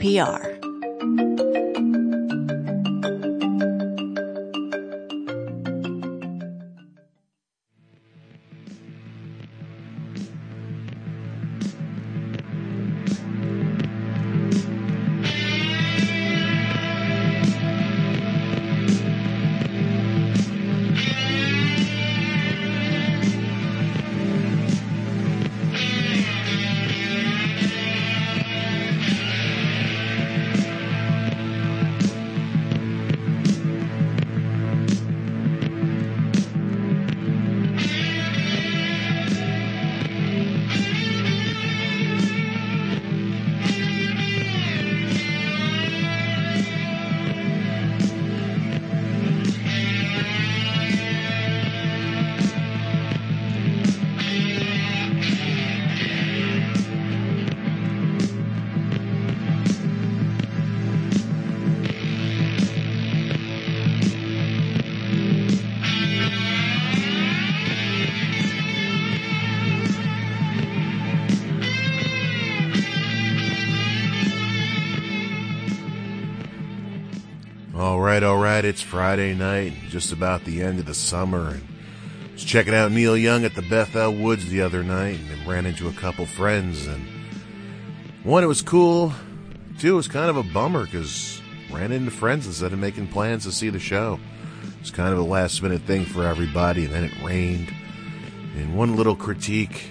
NPR. All right, it's Friday night, just about the end of the summer, and I was checking out Neil Young at the Bethel Woods the other night, and ran into a couple friends, and one, it was cool, two, it was kind of a bummer, because ran into friends instead of making plans to see the show. It was kind of a last-minute thing for everybody, and then it rained, and one little critique,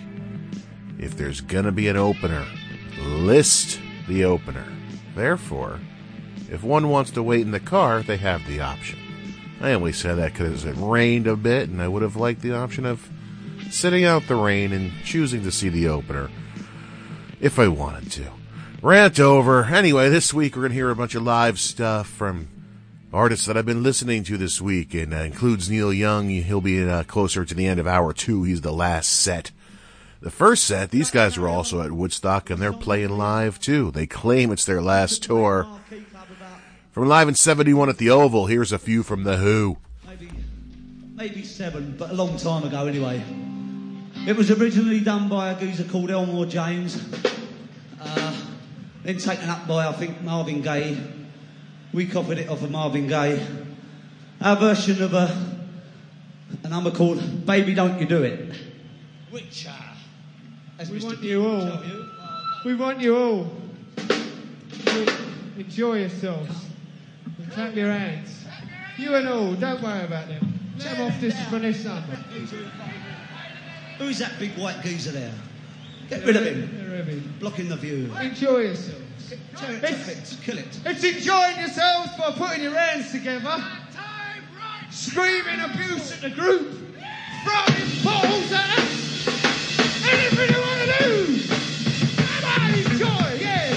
if there's gonna be an opener, list the opener. Therefore, if one wants to wait in the car, they have the option. I only said that because it rained a bit, and I would have liked the option of sitting out the rain and choosing to see the opener if I wanted to. Rant over. Anyway, this week we're going to hear a bunch of live stuff from artists that I've been listening to this week, and includes Neil Young. He'll be closer to the end of hour 2. He's the last set. The first set, these guys were also at Woodstock, and they're playing live, too. They claim it's their last tour. From live in 71 at the Oval, here's a few from The Who. Maybe 7, but a long time ago anyway. It was originally done by a geezer called Elmore James, then taken up by, I think, Marvin Gaye. We copied it off of Marvin Gaye. Our version of a number called Baby Don't You Do It. Which, as we Mr. want you all. We want you all to enjoy yourselves. Clap your hands. You and all, don't worry about them. Let them off this for this number. Who's that big white geezer there? Get rid of him. Blocking the view. Enjoy yourselves. Kill it. It's enjoying yourselves by putting your hands together, screaming abuse at the group, throwing bottles at us. Anything you want to do. Come on, enjoy, yeah.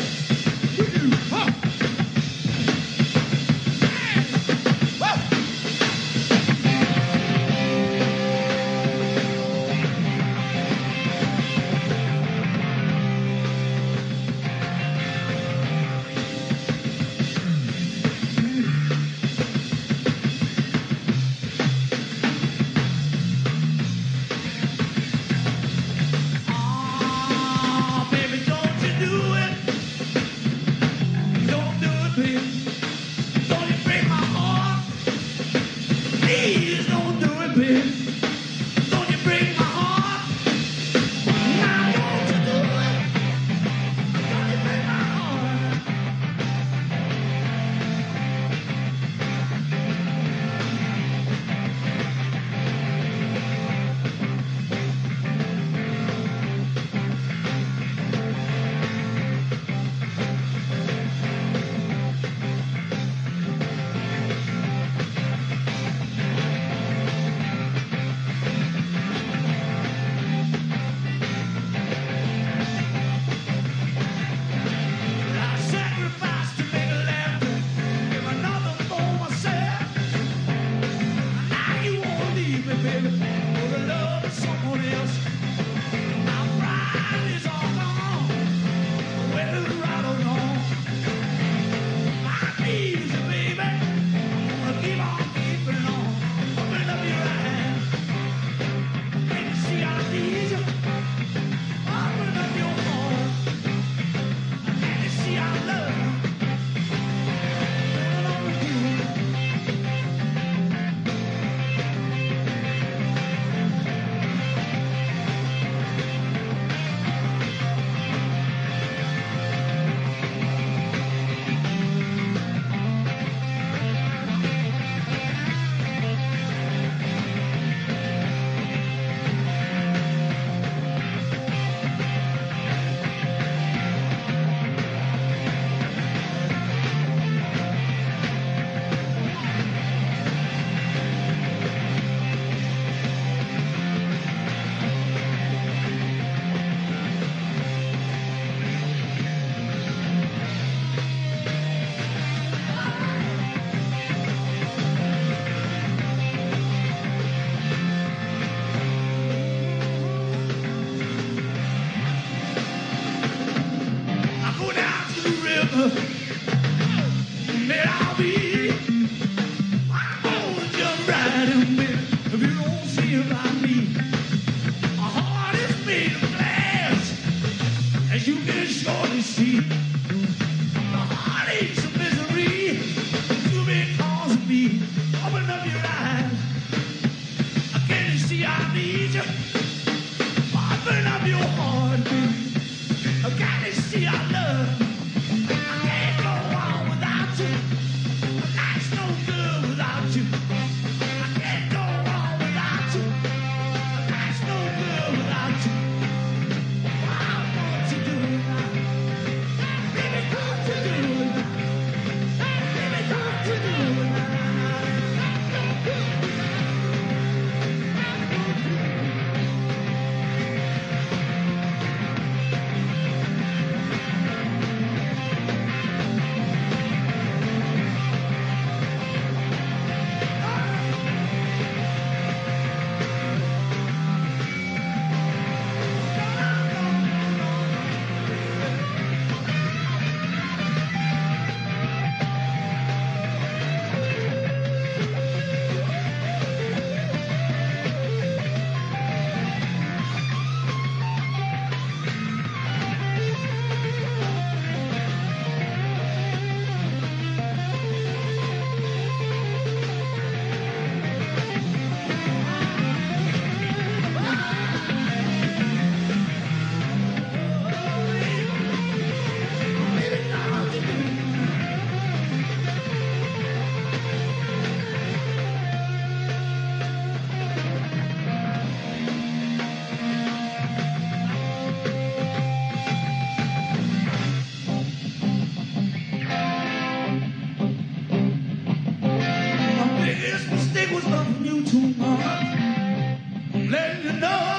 too much. I'm letting you know.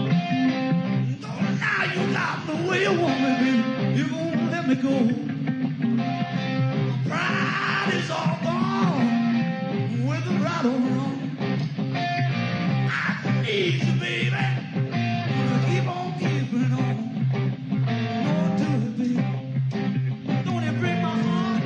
Now you got the way you want me, baby. You won't let me go. Pride is all gone, whether right or wrong. I need you, baby. Keep on keeping on. Don't do it, baby. Don't it break my heart?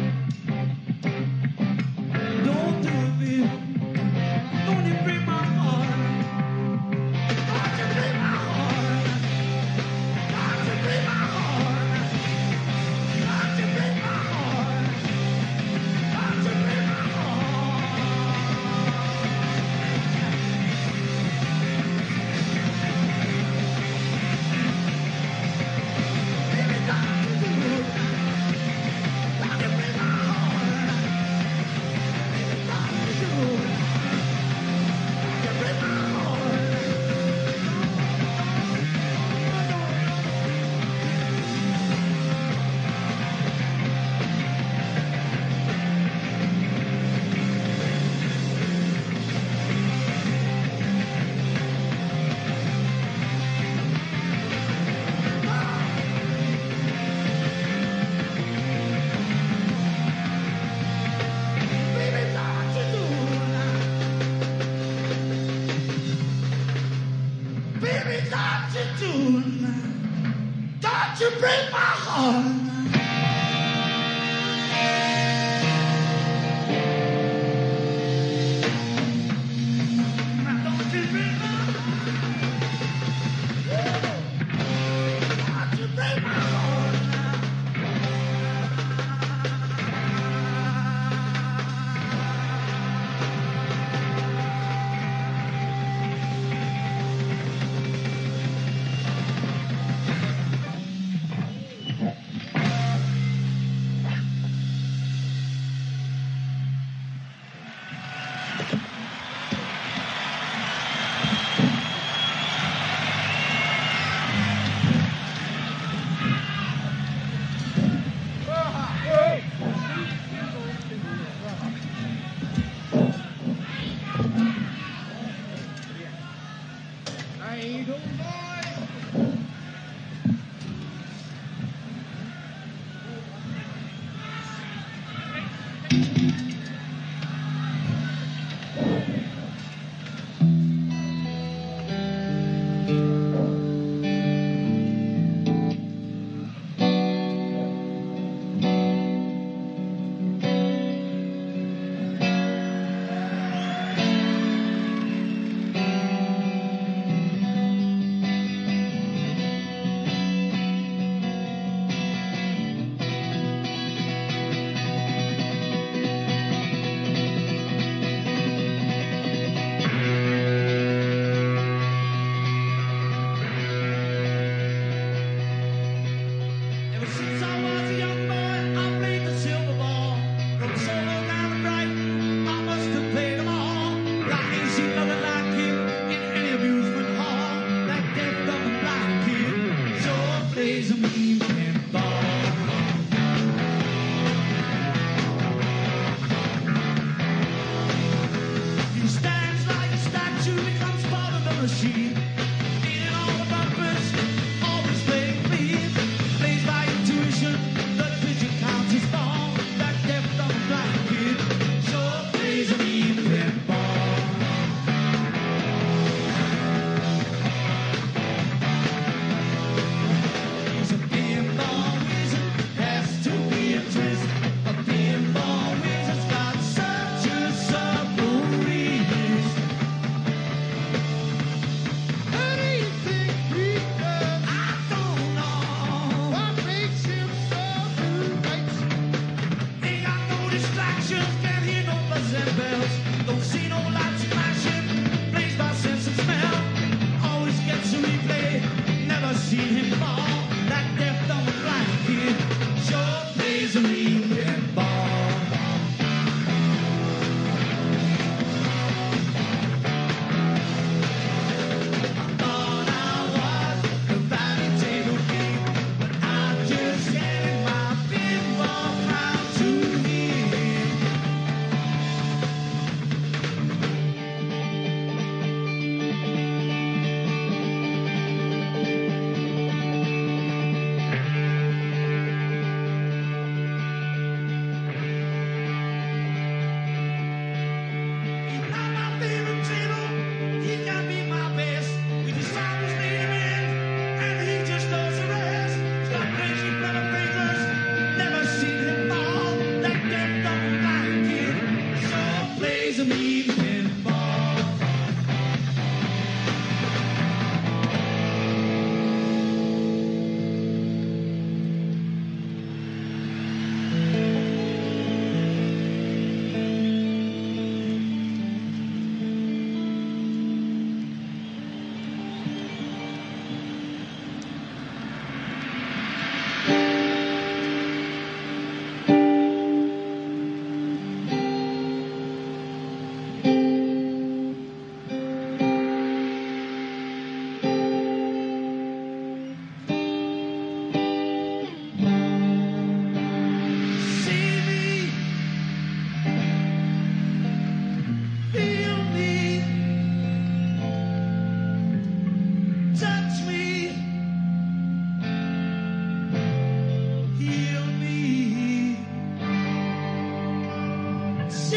Don't do it, baby. Don't it break my heart? Don't you break my heart? Don't you break my heart? Don't you break my heart? Don't you break my heart? Baby, don't you do it? Don't you break my heart? Baby, don't you do it? Don't you break my heart? Baby, don't you do it? Baby, don't you do it? Don't you break my heart? Now don't you break my heart? Don't you break my heart now?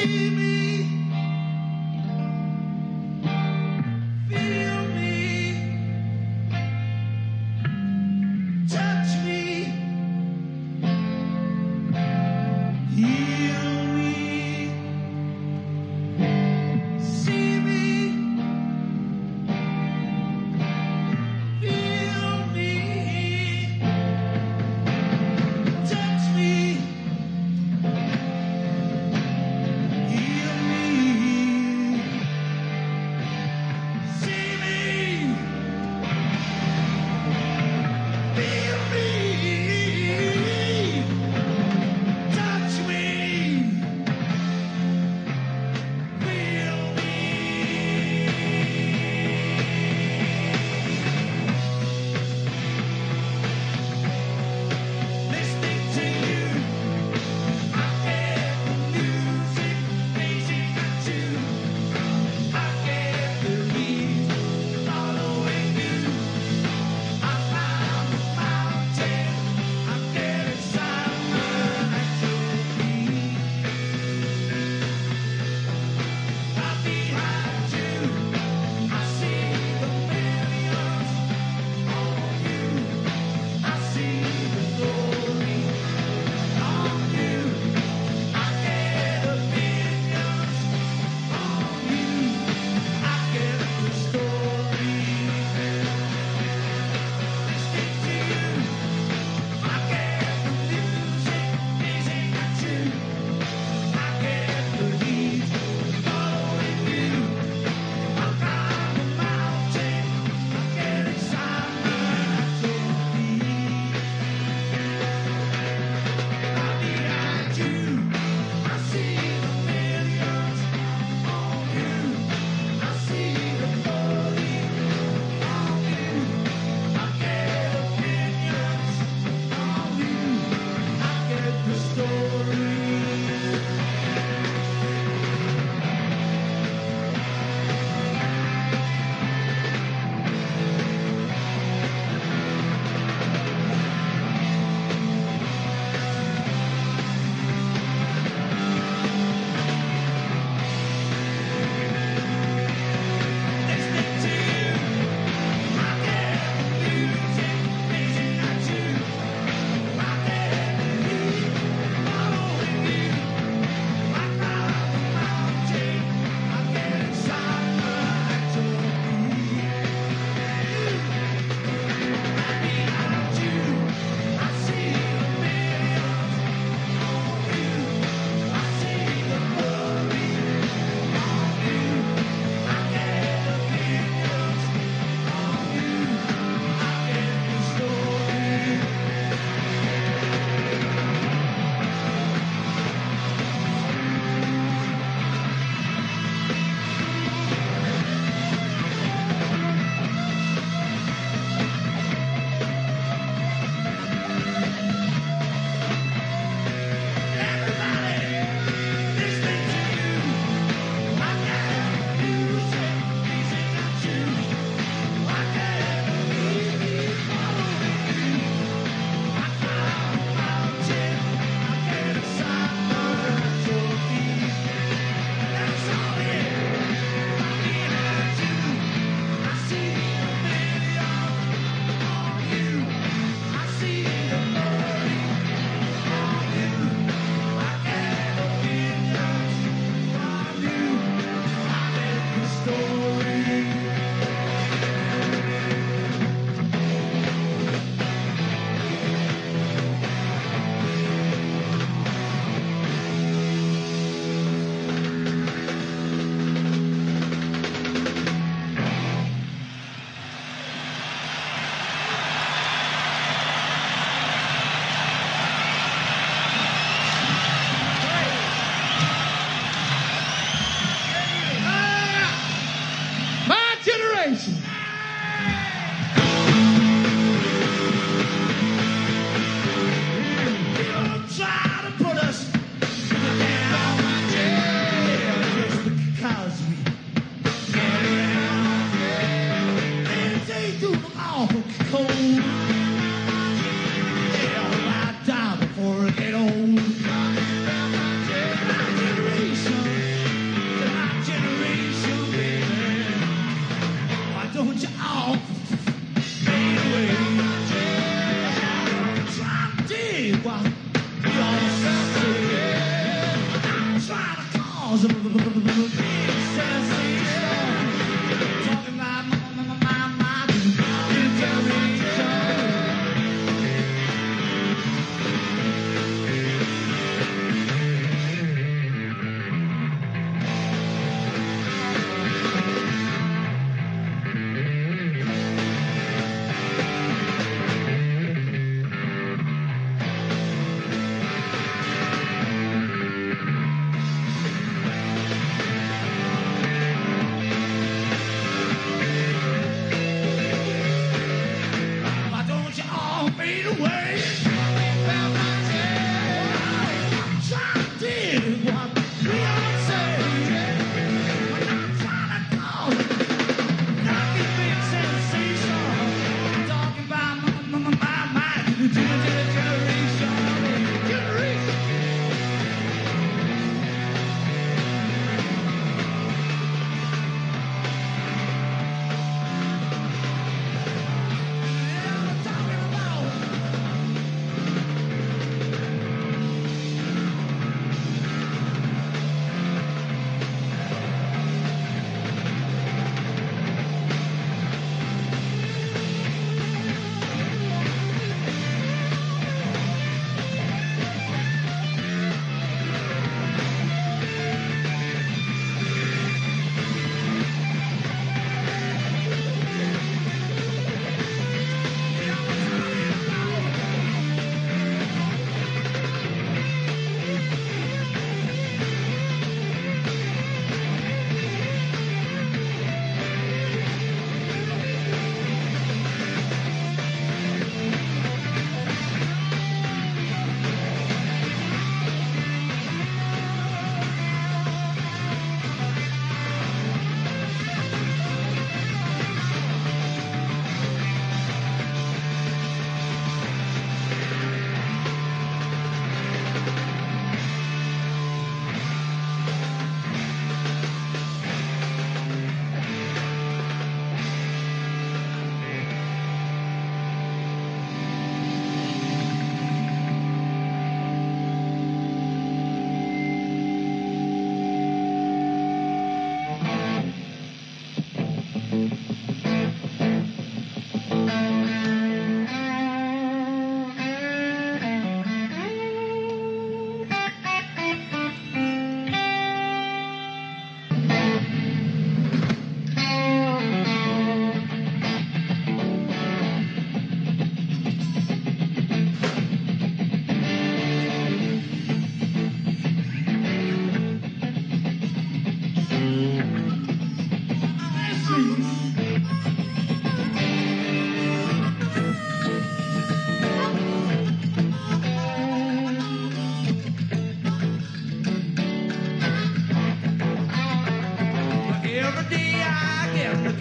See me, feel me, touch me, heal me. See me, feel me, touch me, heal me. See me, feel me, touch me.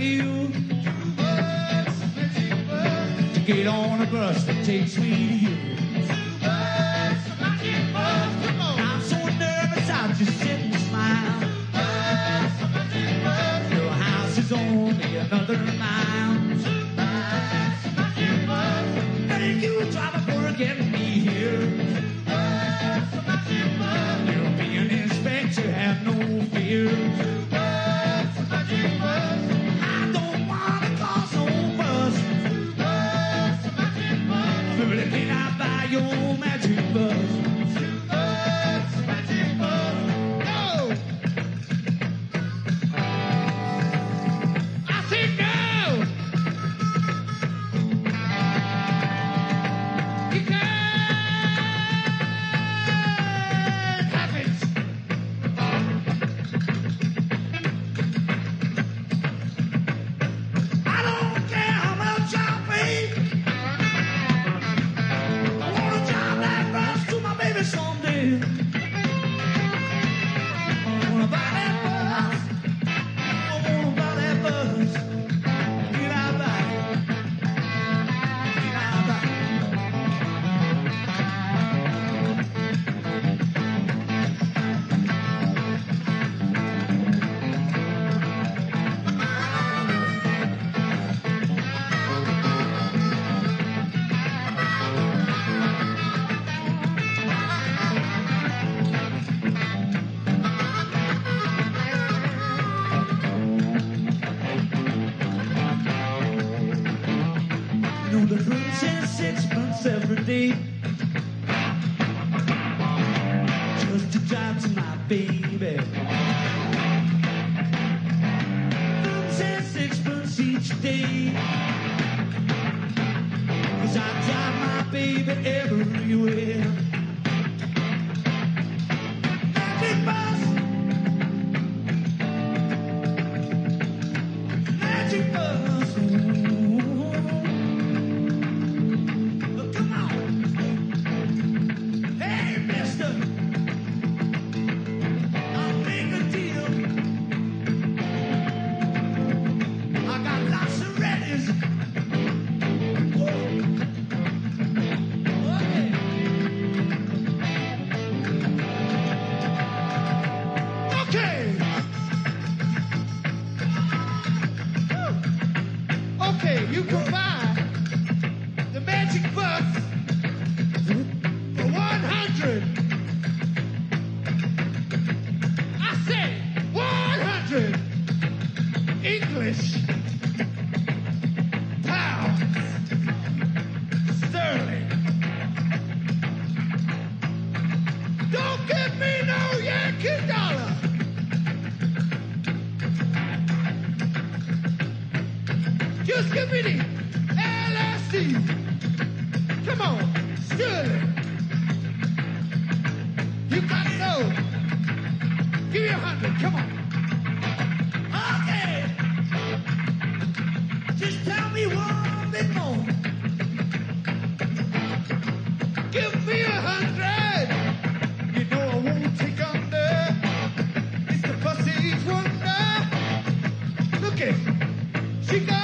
you. To get on a bus that takes me to you. I'm so nervous, I'll just sit and smile. Your house is only another mile. And you try to forget me here. You'll be an inspector, have no fear. I don't want to cause no fuss. But can I buy your magic bus? No! I said no! You can't have it! I don't care how much I pay. I wanna drive that bus to my baby someday. I wanna buy that bus. I wanna buy that bus. Can I buy it? Can I buy it? You know the fruits and sixpence every day. Just to drive to my baby. Fruits and sixpence each day. 'Cause I drive my baby everywhere. Magic bus. Magic bus. Ooh. Come on. Hey, mister. I'll make a deal. I got lots of readies. Okay. Okay. Okay, you can buy the magic bus for 100. I said 100 English pounds sterling. Don't give me no Yankee dollar. Just give me the LSD. Come on, sterling. You got to know. Give me 100. Come on. Okay. Just tell me one bit more. Give me 100. You know I won't take under. It's the pussy's wonder. Look at she got.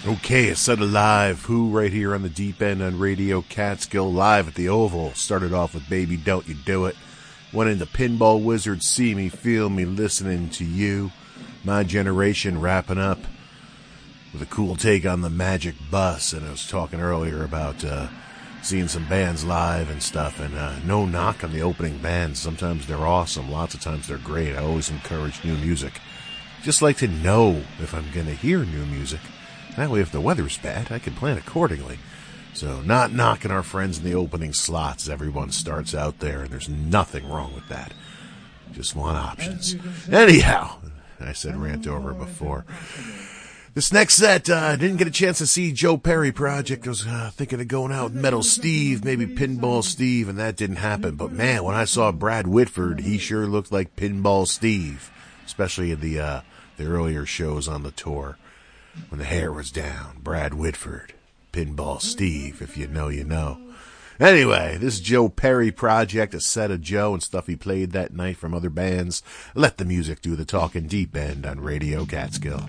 Okay, a set of live Who right here on the deep end on Radio Catskill, live at the Oval. Started off with Baby Don't You Do It. Went into Pinball Wizard, See Me, Feel Me, Listening to You. My Generation wrapping up with a cool take on the Magic Bus. And I was talking earlier about seeing some bands live and stuff. And no knock on the opening bands. Sometimes they're awesome. Lots of times they're great. I always encourage new music. Just like to know if I'm going to hear new music. That way, if the weather's bad, I can plan accordingly. So, not knocking our friends in the opening slots. Everyone starts out there, and there's nothing wrong with that. Just want options. Anyhow, I said rant over before. This next set, I didn't get a chance to see Joe Perry Project. I was thinking of going out with Metal Steve, maybe Pinball Steve, and that didn't happen. But man, when I saw Brad Whitford, he sure looked like Pinball Steve, especially in the earlier shows on the tour. When the hair was down, Brad Whitford, Pinball Steve, if you know, you know. Anyway, this is Joe Perry Project, a set of Joe and stuff he played that night from other bands. Let the music do the talking, deep end on Radio Catskill.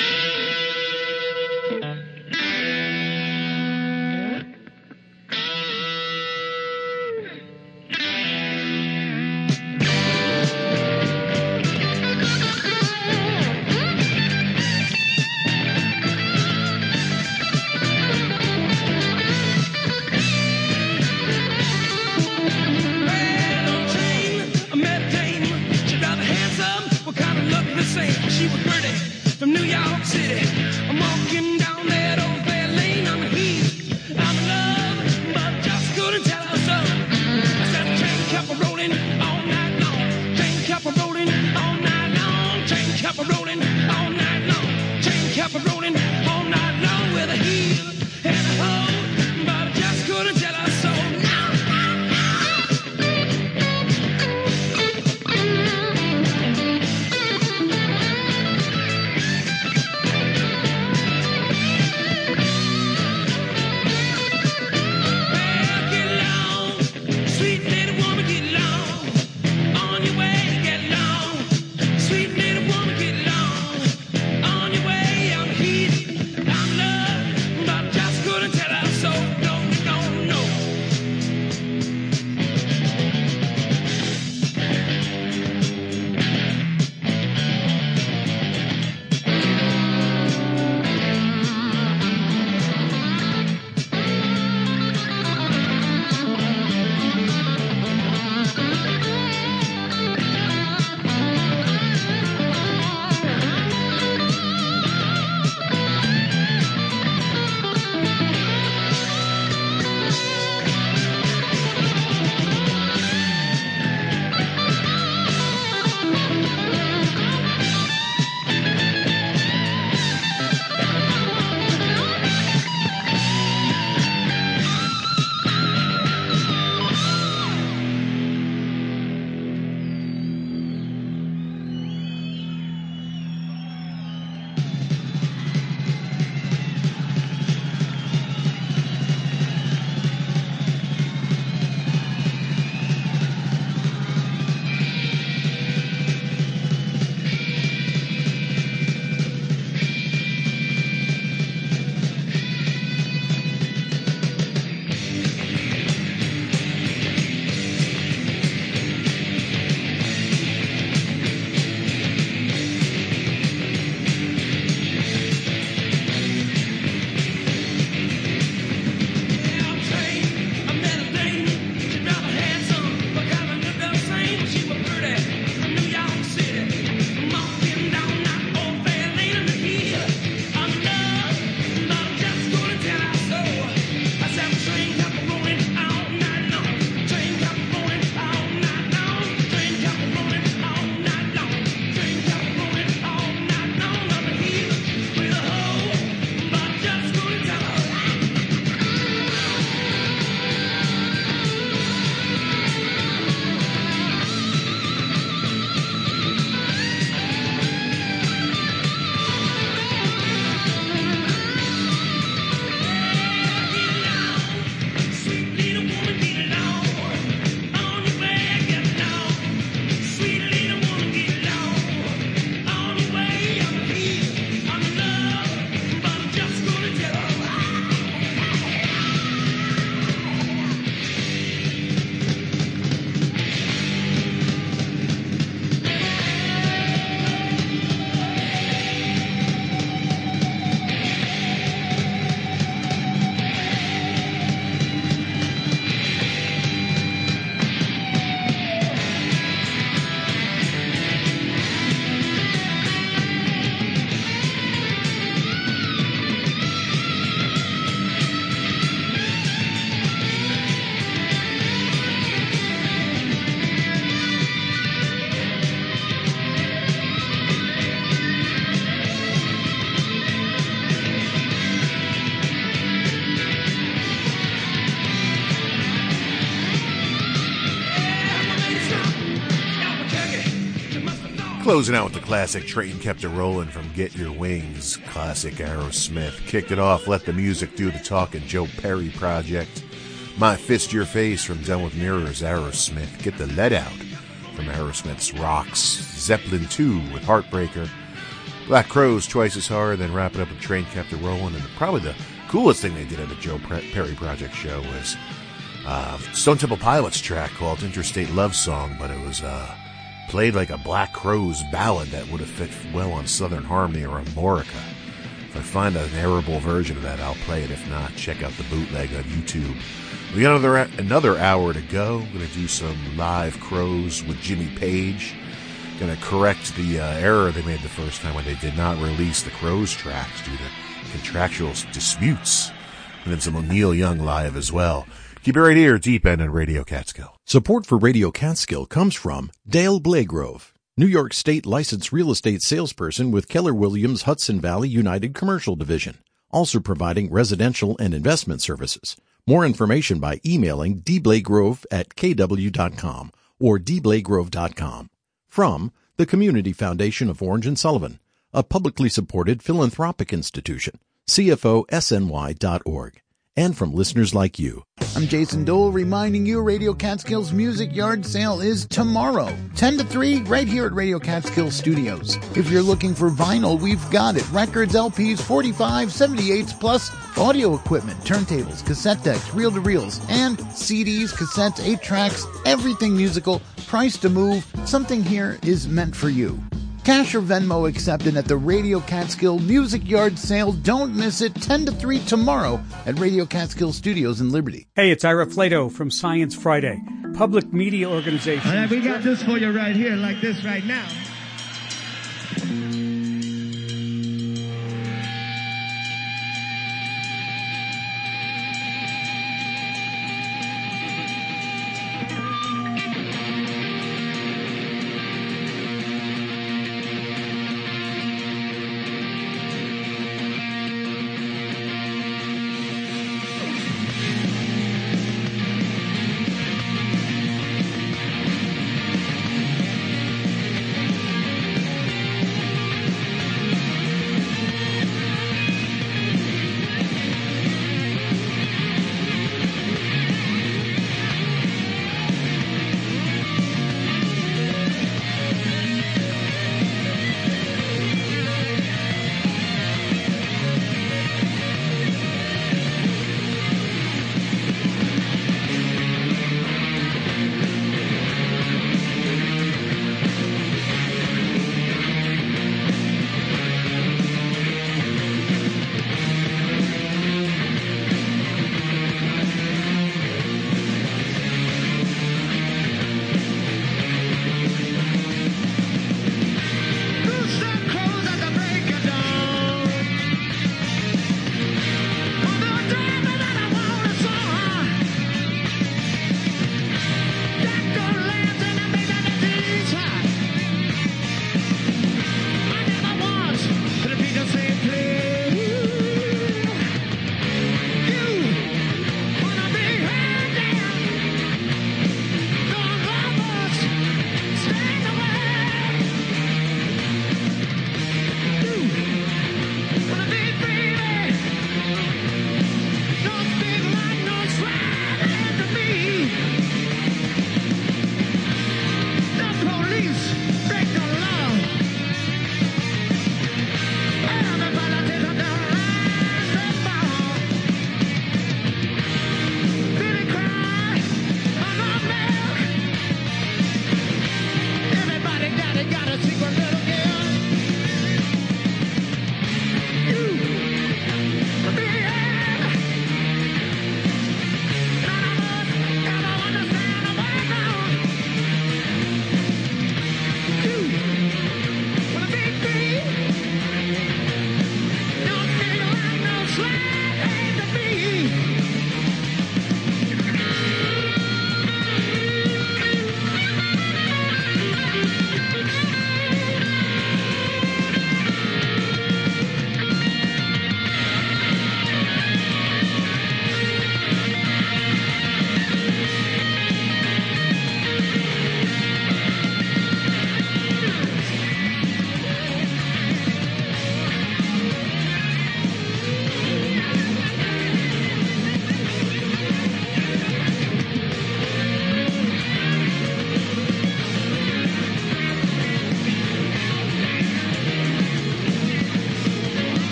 Closing out with the classic Train Kept It Rollin' from Get Your Wings, classic Aerosmith. Kicked it off, Let the Music Do the Talking, Joe Perry Project. My Fist Your Face from Done with Mirrors, Aerosmith. Get the Let Out from Aerosmith's Rocks. Zeppelin 2 with Heartbreaker. Black Crowes Twice as Hard, then wrap it up with Train Kept It Rolling. And probably the coolest thing they did at the Joe Perry Project show was Stone Temple Pilots track called Interstate Love Song, but it was played like a Black Crowes ballad that would have fit well on Southern Harmony or Amorica. If I find an arable version of that, I'll play it. If not, check out the bootleg on YouTube. We got another hour to go. We're going to do some live Crowes with Jimmy Page. Going to correct the error they made the first time when they did not release the Crowes tracks due to contractual disputes. And then some Neil Young live as well. Keep it right here, Deep End on Radio Catskill. Support for Radio Catskill comes from Dale Blagrove, New York State licensed real estate salesperson with Keller Williams Hudson Valley United Commercial Division, also providing residential and investment services. More information by emailing dblagrove@kw.com or dblagrove.com. From the Community Foundation of Orange and Sullivan, a publicly supported philanthropic institution, CFOSNY.org. And from listeners like you. I'm Jason Dole reminding you Radio Catskill's Music Yard Sale is tomorrow, 10 to 3, right here at Radio Catskill Studios. If you're looking for vinyl, we've got it. Records, LPs, 45s, 78s, plus audio equipment, turntables, cassette decks, reel-to-reels, and CDs, cassettes, 8-tracks, everything musical, price to move. Something here is meant for you. Cash or Venmo accepted at the Radio Catskill Music Yard Sale. Don't miss it, 10 to 3 tomorrow at Radio Catskill Studios in Liberty. Hey, it's Ira Flato from Science Friday, public media organization. All right, we got this for you right here, like this right now.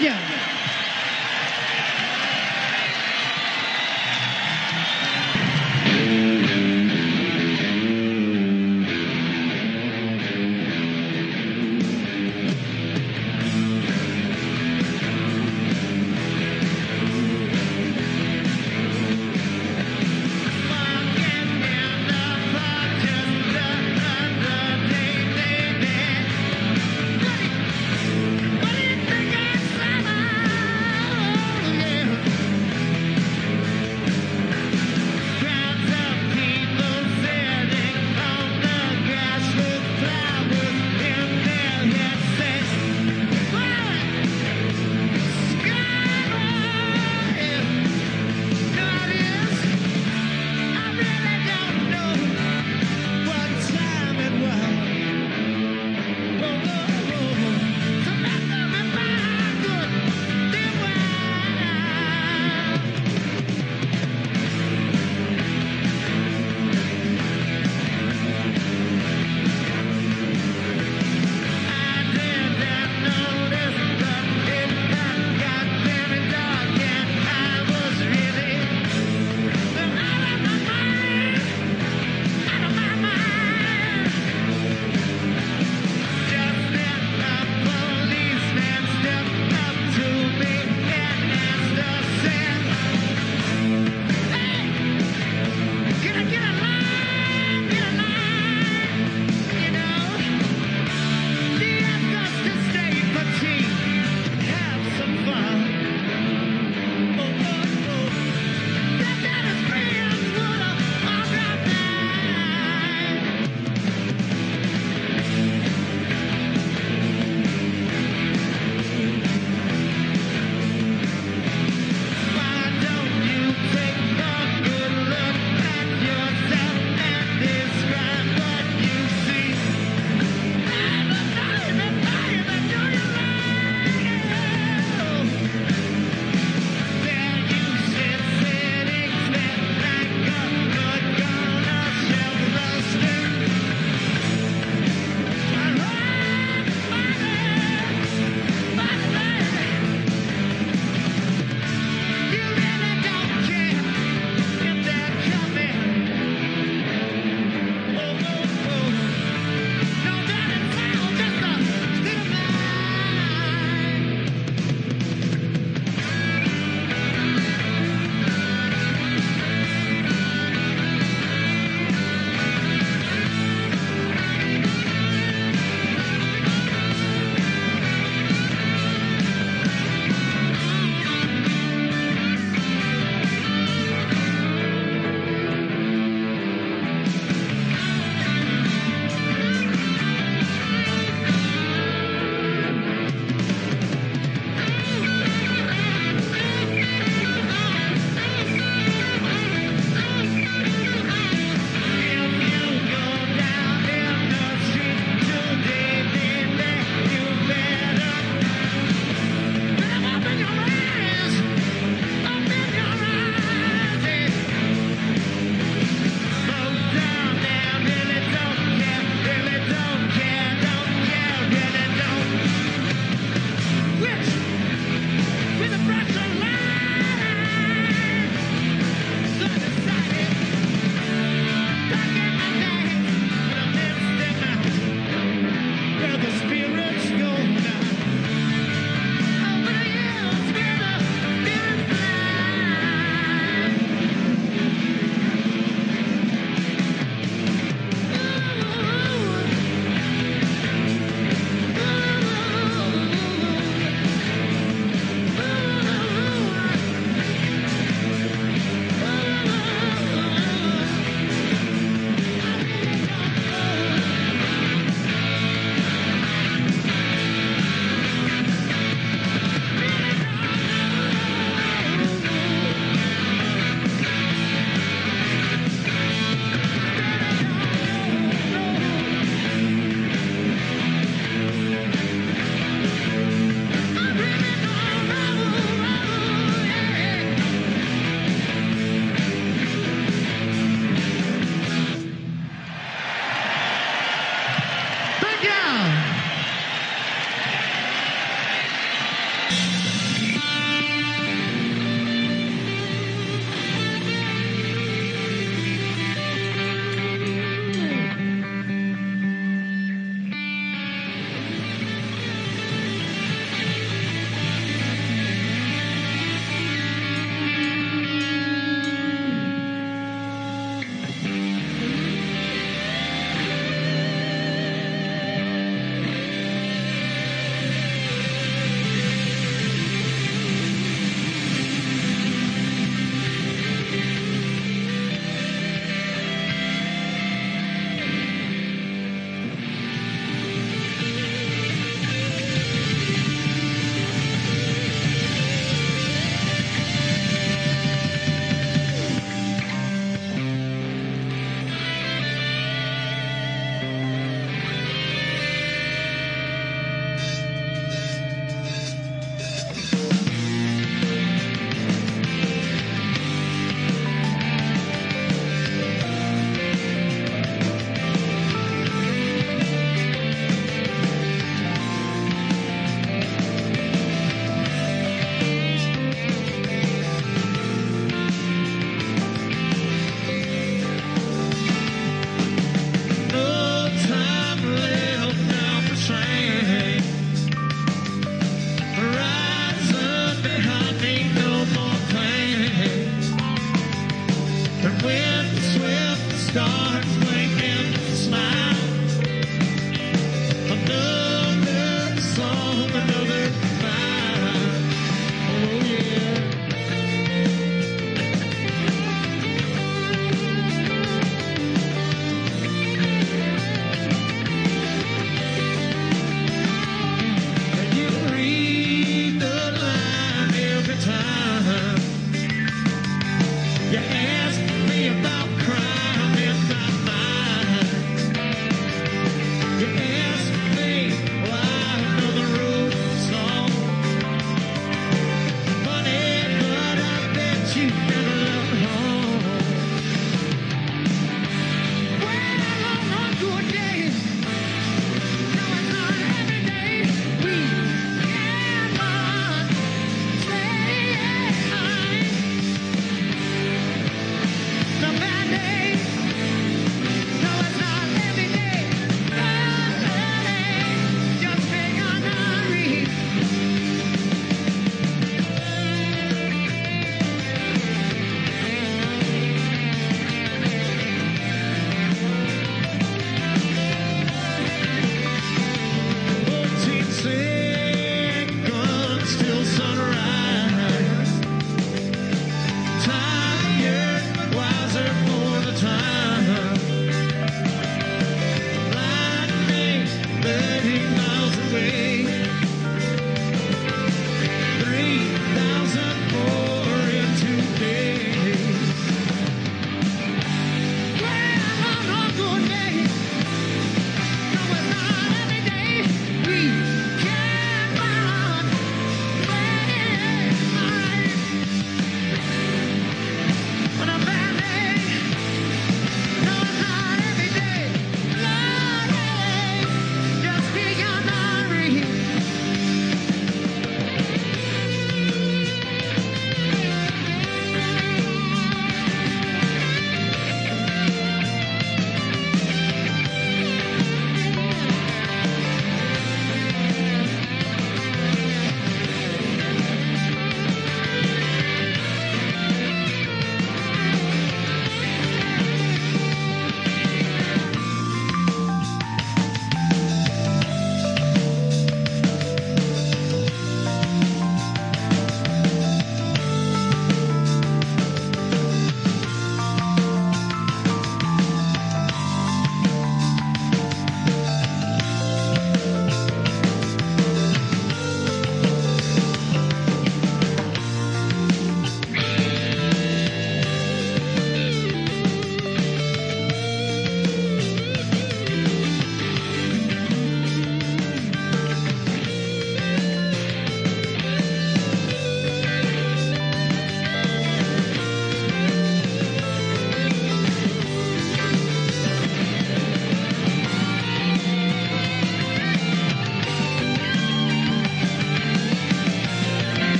you. What do you think I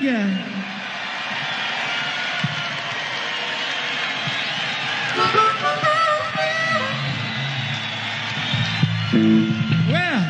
you. Well,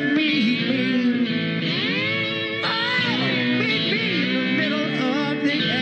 the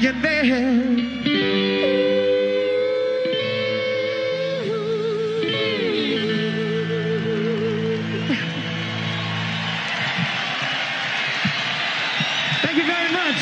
you there. Thank you very much.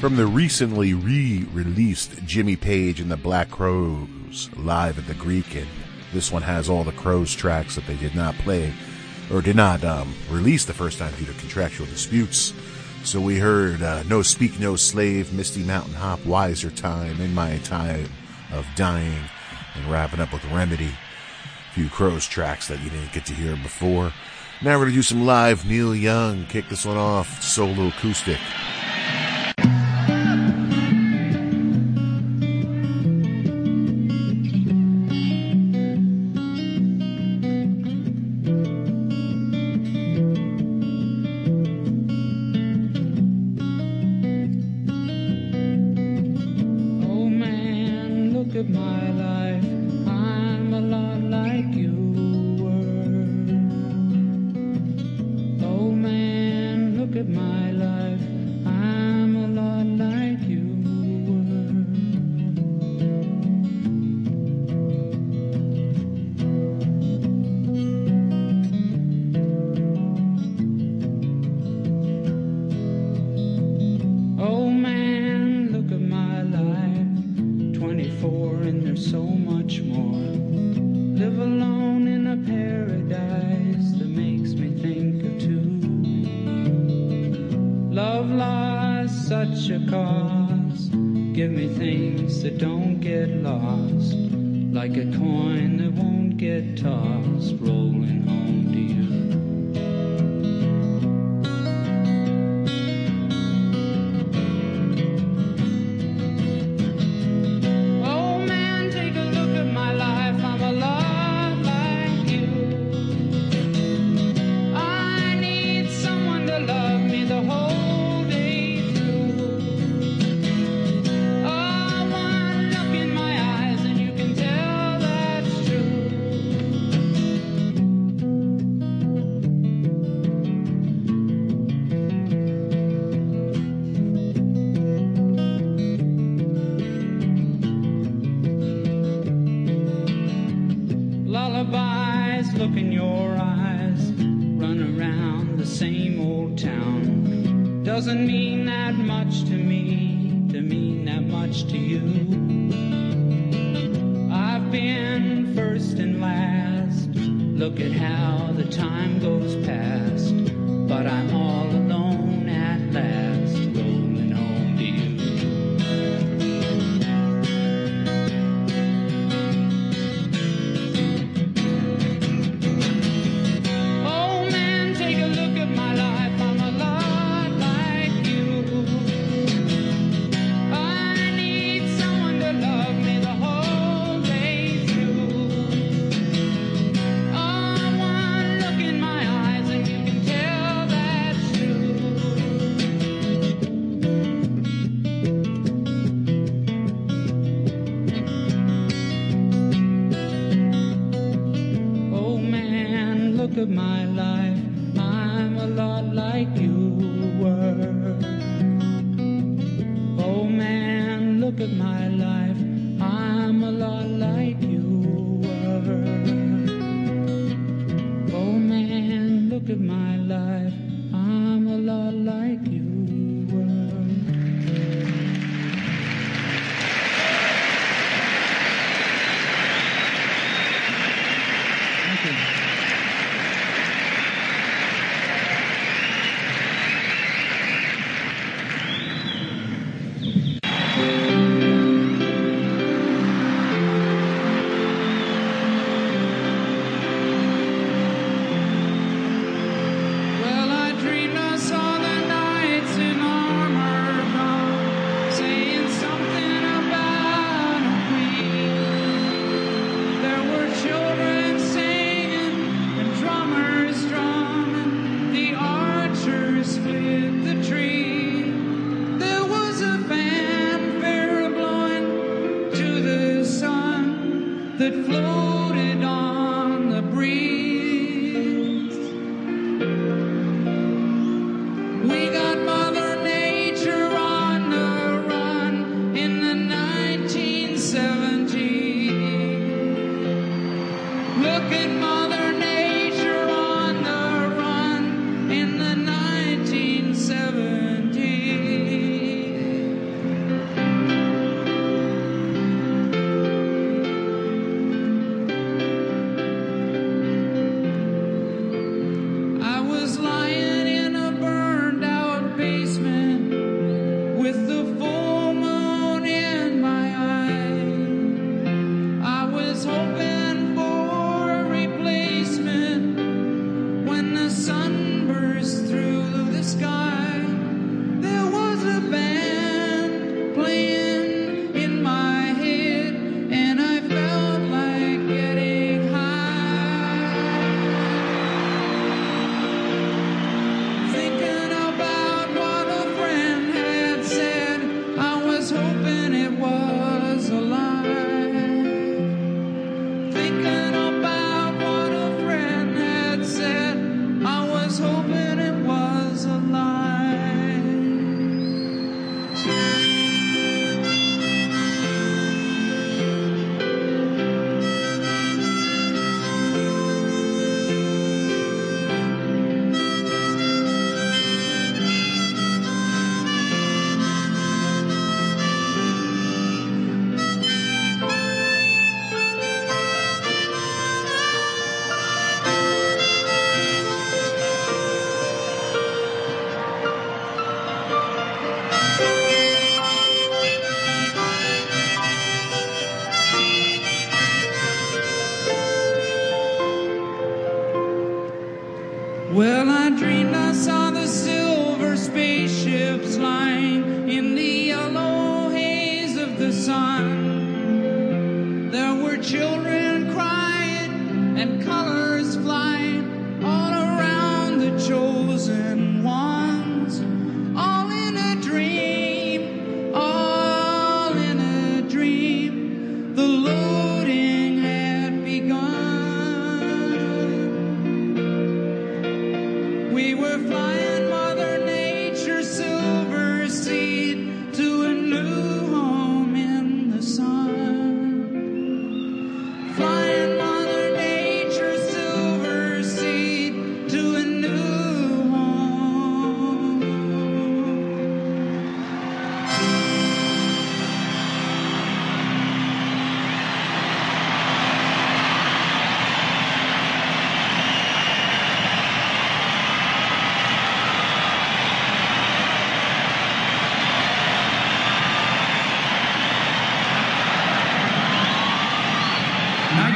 From the recently re-released Jimmy Page and the Black Crowes live at the Greek, and this one has all the Crowes tracks that they did not play or did not release the first time due to contractual disputes. So we heard No Speak No Slave, Misty Mountain Hop, Wiser Time, In My Time of Dying, and wrapping up with Remedy. A few Crowes tracks that you didn't get to hear before. Now we're going to do some live Neil Young. Kick this one off, solo acoustic.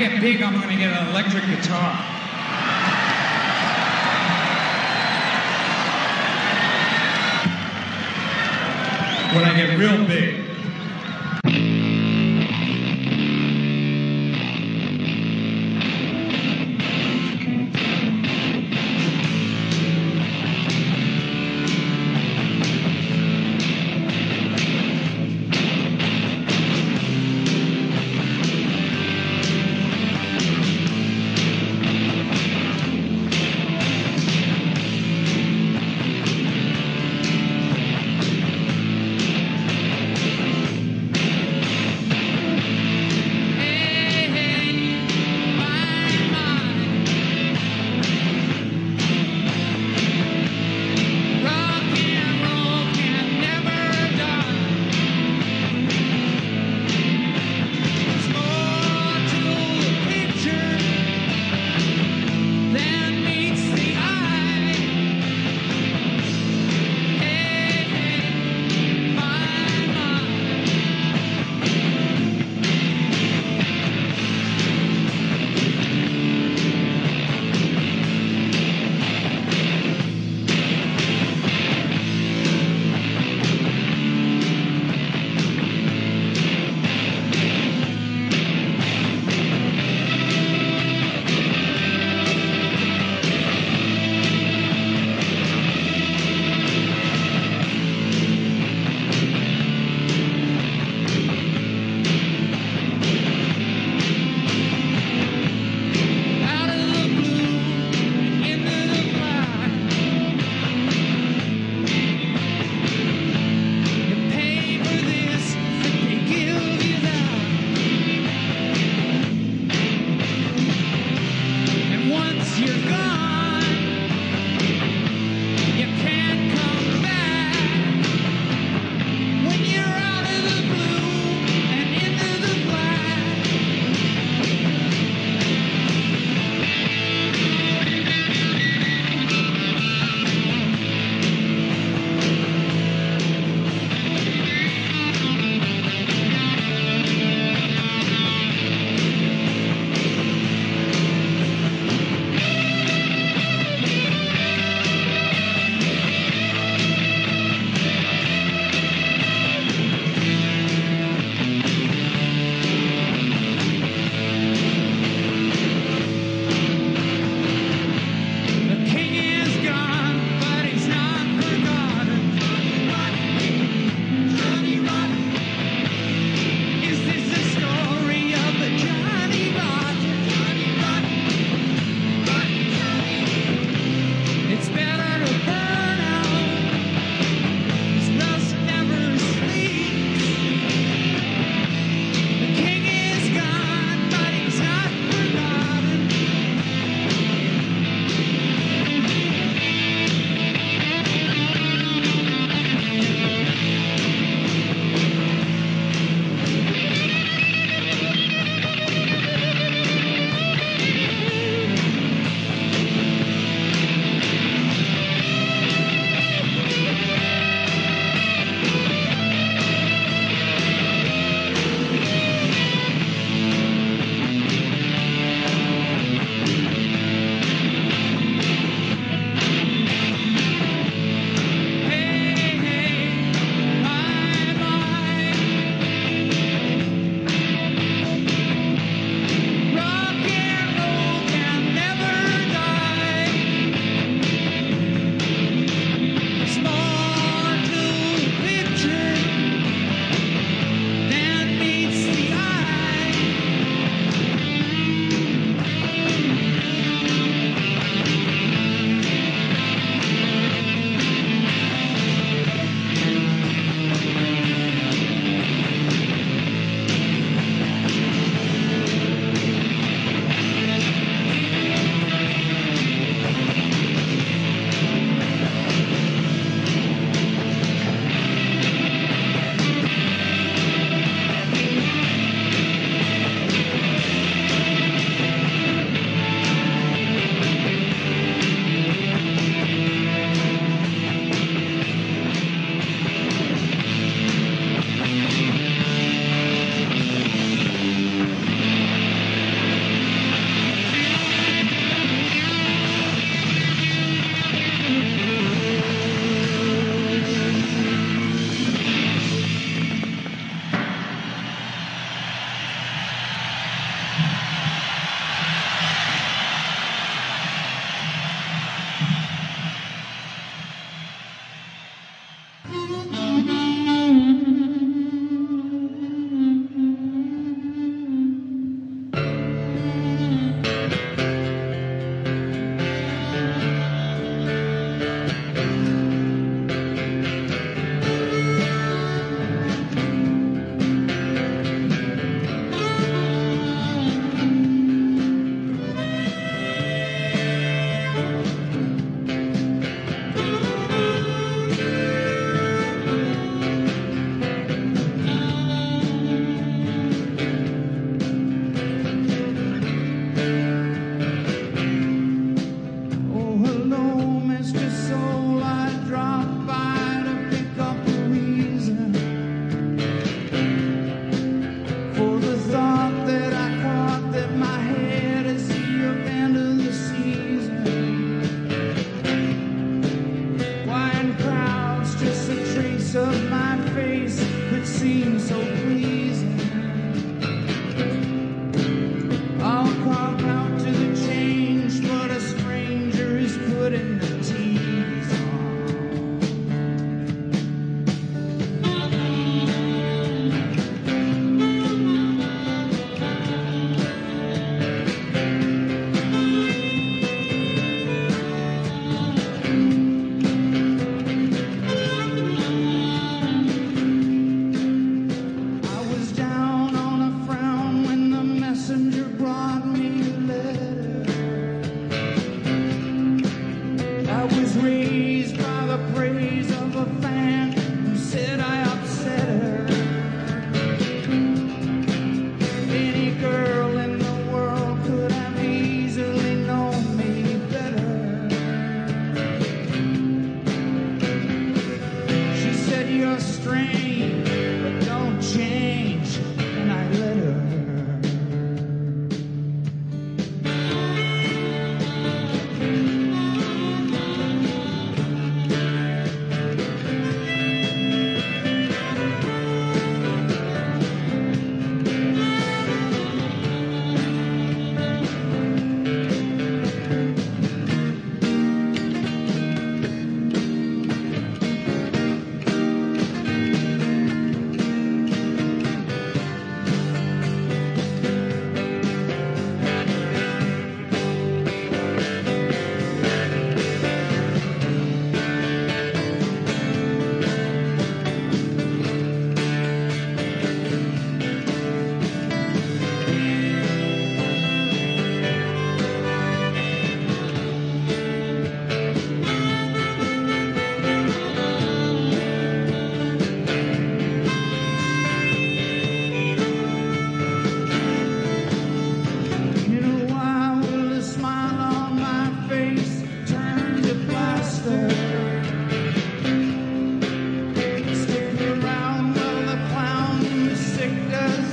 get big, I'm going to get an electric guitar. When I get real big.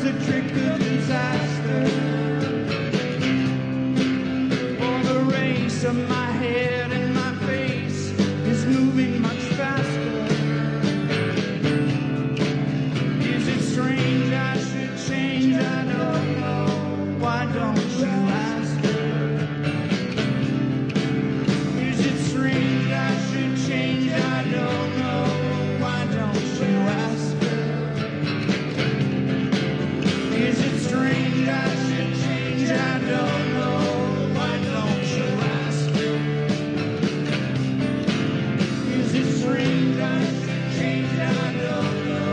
is a trick of disaster. For the race of my head and my face is moving much faster. Is it strange I should change? I don't know. Why don't you ask her? Is it strange I should change? I don't know. Why don't you ask her? Is it strange I should change? I don't know. Why don't you ask her? Is it strange I should change? I don't know.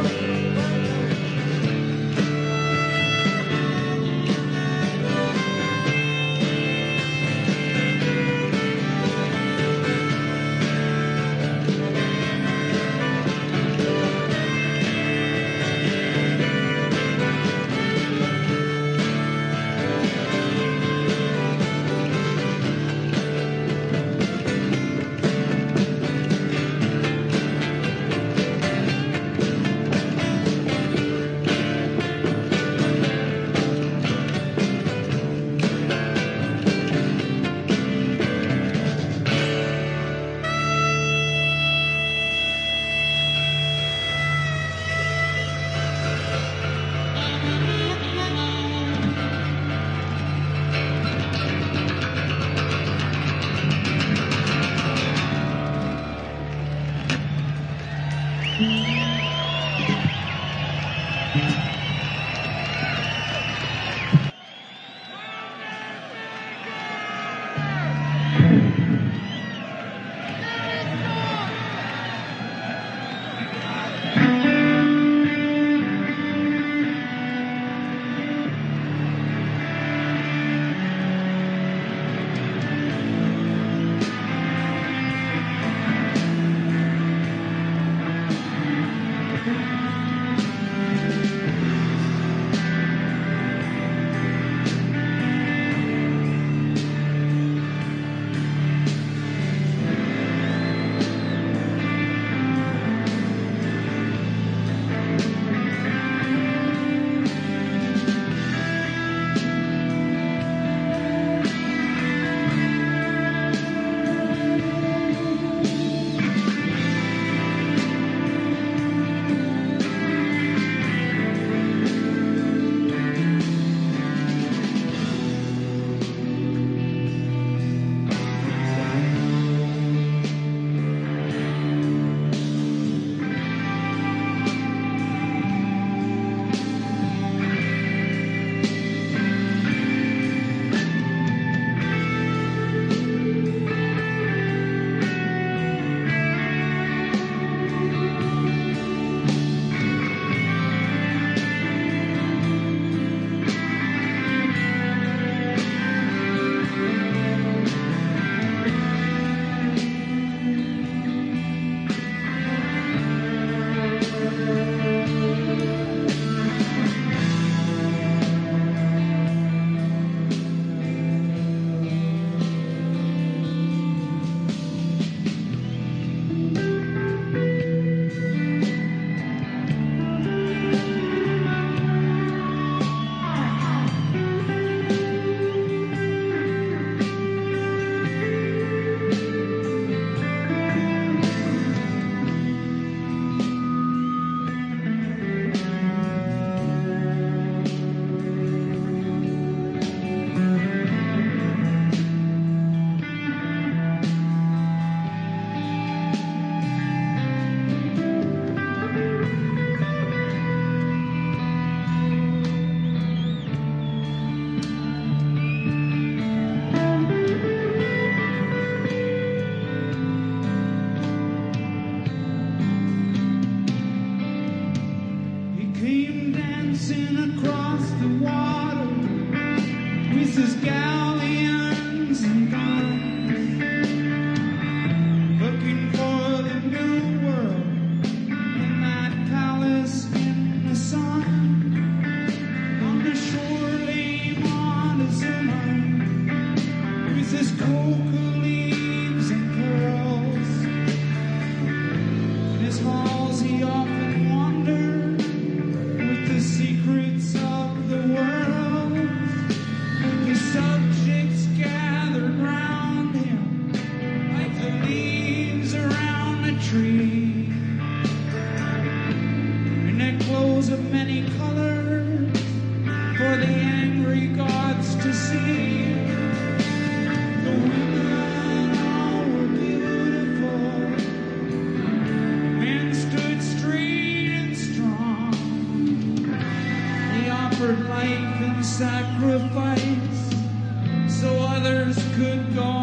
Halls he often wandered with the secrets of many colors for the angry gods to see. The women all were beautiful. Men stood straight and strong. They offered life and sacrifice so others could go on.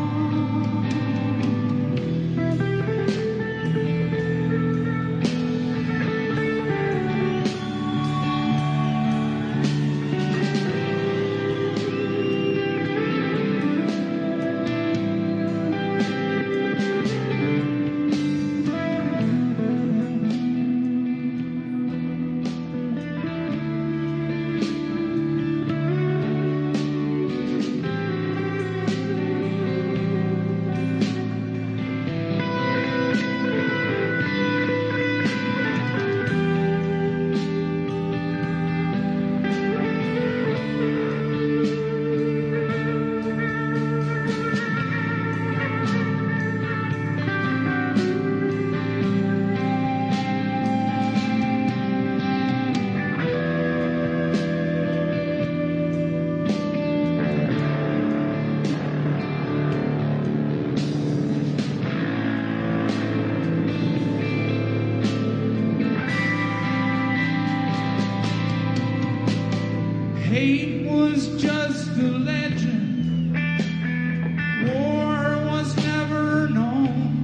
Hate was just a legend. War was never known.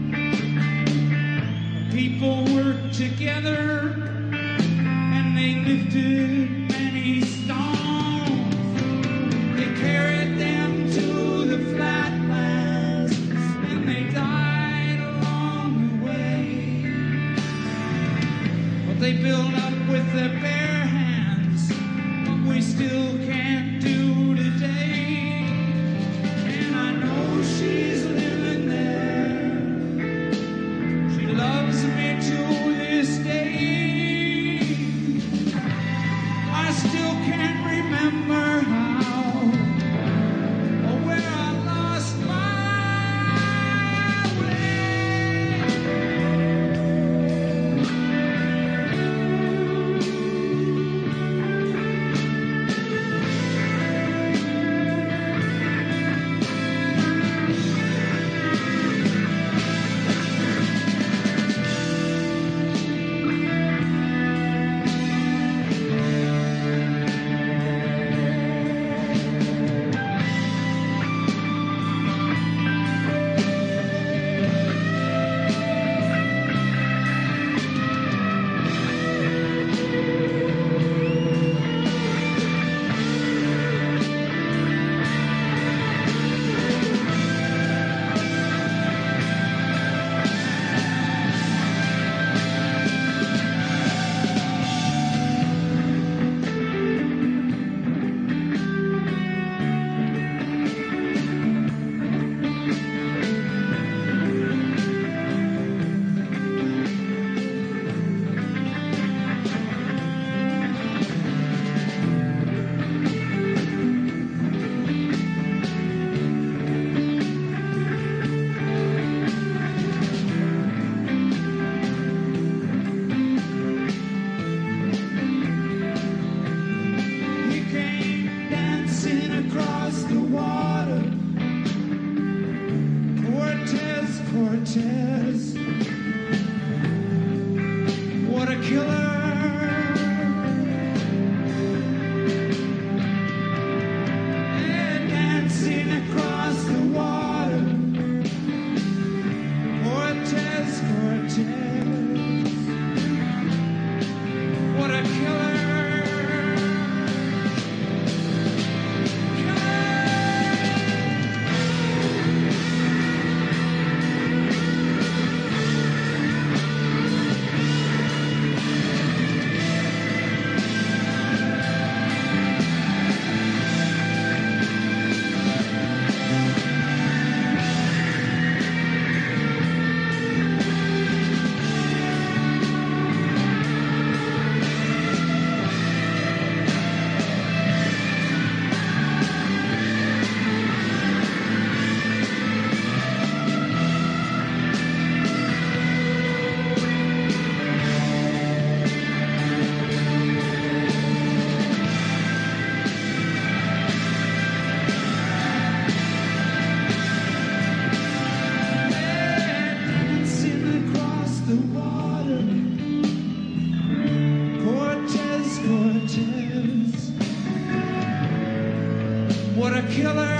People worked together and they lifted many stones. They carried them to the flatlands and they died along the way. But they built up with their bare hands what we still can't do today. And I know she's living there. She loves me to this day. I still can't remember how or where I lost my way. Cortez, what a killer. And dancing across the water, Cortez, Cortez, what a killer. Killer. a killer.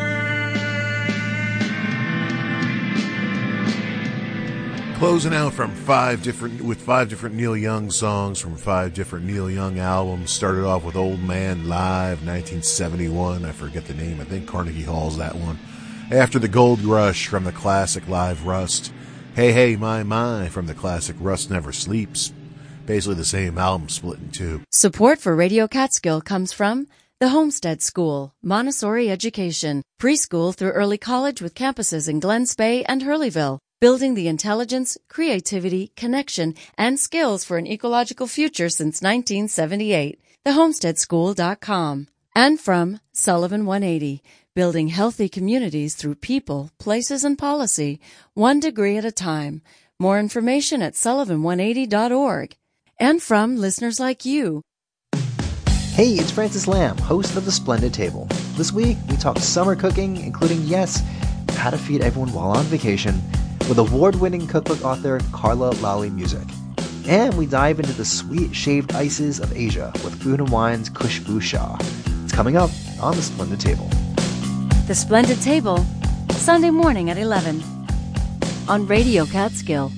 Closing out from five different Neil Young songs from 5 different Neil Young albums. Started off with Old Man Live, 1971. I forget the name. I think Carnegie Hall's that one. After the Gold Rush from the classic Live Rust. Hey Hey My from the classic Rust Never Sleeps. Basically the same album split in two. Support for Radio Catskill comes from the Homestead School, Montessori Education, preschool through early college with campuses in Glens Bay and Hurleyville. Building the intelligence, creativity, connection, and skills for an ecological future since 1978. TheHomesteadSchool.com. And from Sullivan 180, building healthy communities through people, places, and policy, 1 degree at a time. More information at sullivan180.org. And from listeners like you. Hey, it's Francis Lamb, host of The Splendid Table. This week, we talked summer cooking, including, yes, how to feed everyone while on vacation, with award-winning cookbook author Carla Lalli Music. And we dive into the sweet shaved ices of Asia with Food and Wine's Khushbu Shah. It's coming up on The Splendid Table. The Splendid Table, Sunday morning at 11 on Radio Catskill.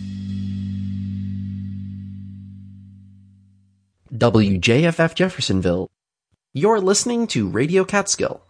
WJFF Jeffersonville. You're listening to Radio Catskill.